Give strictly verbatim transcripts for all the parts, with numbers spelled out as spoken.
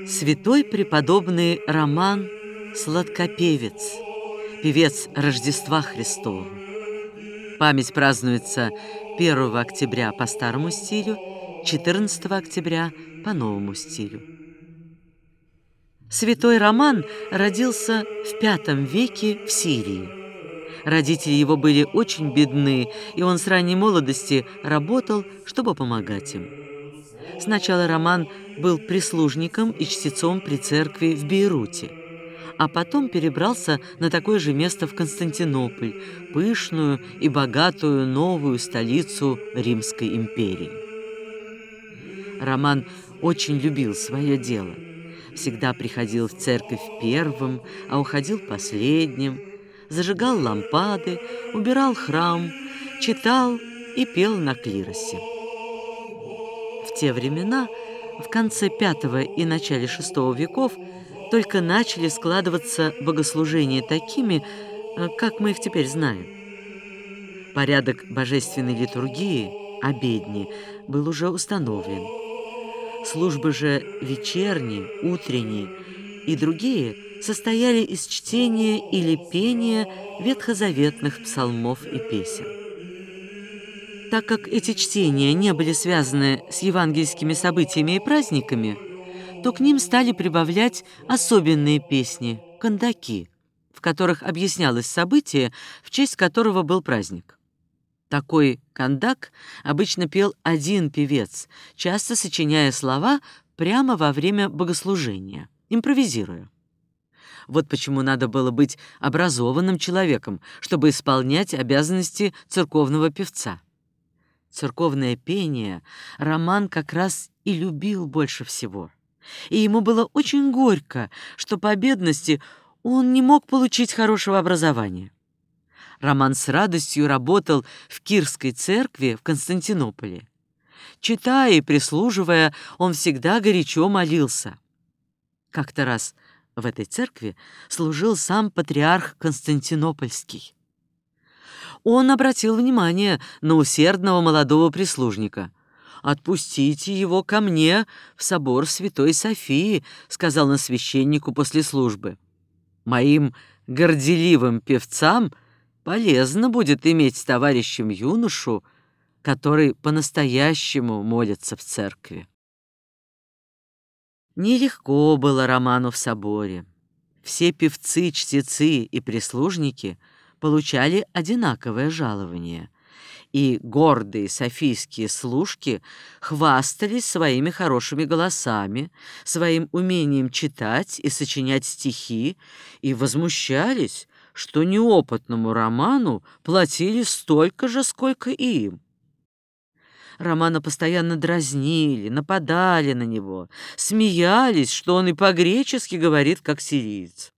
Святой преподобный Роман Сладкопевец, певец Рождества Христова. Память празднуется первого октября по старому стилю, четырнадцатого октября по новому стилю. Святой Роман родился в пятом веке в Сирии. Родители его были очень бедны, и он с ранней молодости работал, чтобы помогать им. Сначала Роман был прислужником и чтецом при церкви в Бейруте, а потом перебрался на такое же место в Константинополь, пышную и богатую новую столицу Римской империи. Роман очень любил свое дело. Всегда приходил в церковь первым, а уходил последним, зажигал лампады, убирал храм, читал и пел на клиросе. В те времена, в конце пятого и начале шестого веков, только начали складываться богослужения такими, как мы их теперь знаем. Порядок божественной литургии, обедни, был уже установлен. Службы же вечерние, утренние и другие состояли из чтения или пения ветхозаветных псалмов и песен. Так как эти чтения не были связаны с евангельскими событиями и праздниками, то к ним стали прибавлять особенные песни, кандаки, в которых объяснялось событие, в честь которого был праздник. Такой кандак обычно пел один певец, часто сочиняя слова прямо во время богослужения, импровизируя. Вот почему надо было быть образованным человеком, чтобы исполнять обязанности церковного певца. Церковное пение Роман как раз и любил больше всего. И ему было очень горько, что по бедности он не мог получить хорошего образования. Роман с радостью работал в Кирской церкви в Константинополе. Читая и прислуживая, он всегда горячо молился. Как-то раз в этой церкви служил сам патриарх Константинопольский. Он обратил внимание на усердного молодого прислужника. «Отпустите его ко мне в собор Святой Софии», — сказал он священнику после службы. «Моим горделивым певцам полезно будет иметь товарищем юношу, который по-настоящему молится в церкви». Нелегко было Роману в соборе. Все певцы, чтецы и прислужники получали одинаковое жалование, и гордые софийские служки хвастались своими хорошими голосами, своим умением читать и сочинять стихи, и возмущались, что неопытному Роману платили столько же, сколько и им. Романа постоянно дразнили, нападали на него, смеялись, что он и по-гречески говорит, как сириец.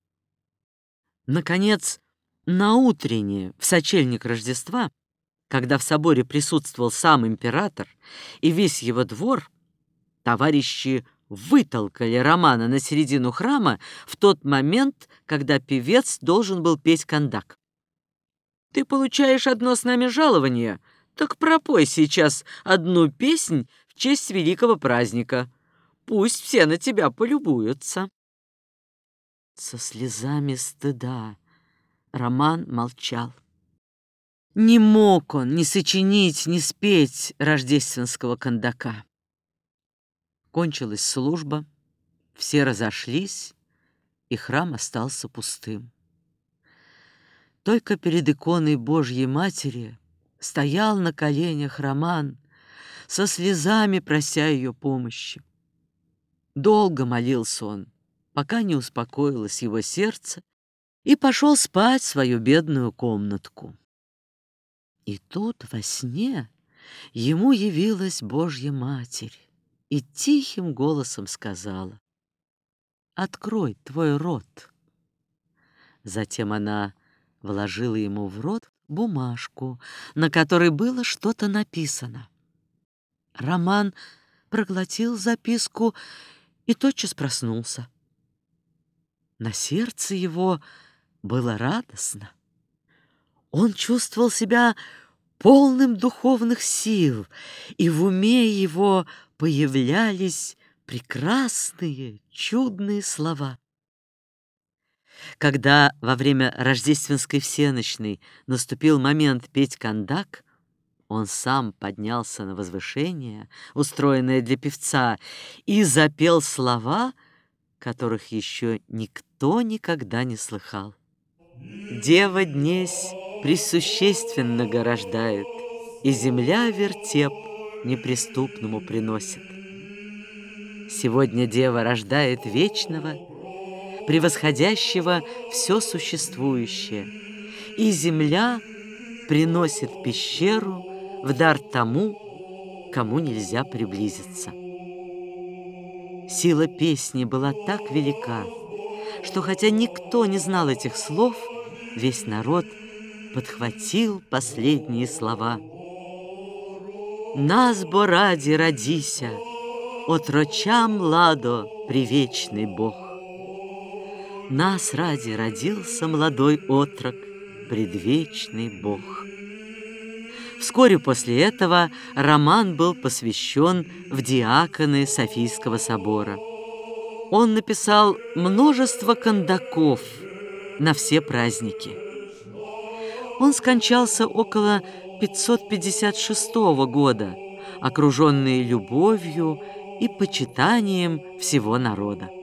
Наконец, на утреннее, в сочельник Рождества, когда в соборе присутствовал сам император и весь его двор, товарищи вытолкали Романа на середину храма в тот момент, когда певец должен был петь кандак. «Ты получаешь одно с нами жалование, так пропой сейчас одну песнь в честь великого праздника. Пусть все на тебя полюбуются». Со слезами стыда Роман молчал. Не мог он ни сочинить, ни спеть рождественского кандака. Кончилась служба, все разошлись, и храм остался пустым. Только перед иконой Божьей Матери стоял на коленях Роман, со слезами прося ее помощи. Долго молился он, пока не успокоилось его сердце, и пошел спать в свою бедную комнатку. И тут во сне ему явилась Божья Матерь и тихим голосом сказала: «Открой твой рот». Затем она вложила ему в рот бумажку, на которой было что-то написано. Роман проглотил записку и тотчас проснулся. На сердце его было радостно. Он чувствовал себя полным духовных сил, и в уме его появлялись прекрасные, чудные слова. Когда во время рождественской всенощной наступил момент петь кандак, он сам поднялся на возвышение, устроенное для певца, и запел слова, которых еще никто никогда не слыхал. «Дева днесь пресущественно рождает, и земля вертеп неприступному приносит. Сегодня дева рождает вечного, превосходящего все существующее, и земля приносит пещеру в дар тому, кому нельзя приблизиться». Сила песни была так велика, что хотя никто не знал этих слов, весь народ подхватил последние слова. «Нас бо ради родися, отрочам ладо привечный Бог. Нас ради родился молодой отрок, предвечный Бог». Вскоре после этого роман был посвящен в диаконы Софийского собора. Он написал множество кандаков на все праздники. Он скончался около пятьсот пятьдесят шестого года, окруженный любовью и почитанием всего народа.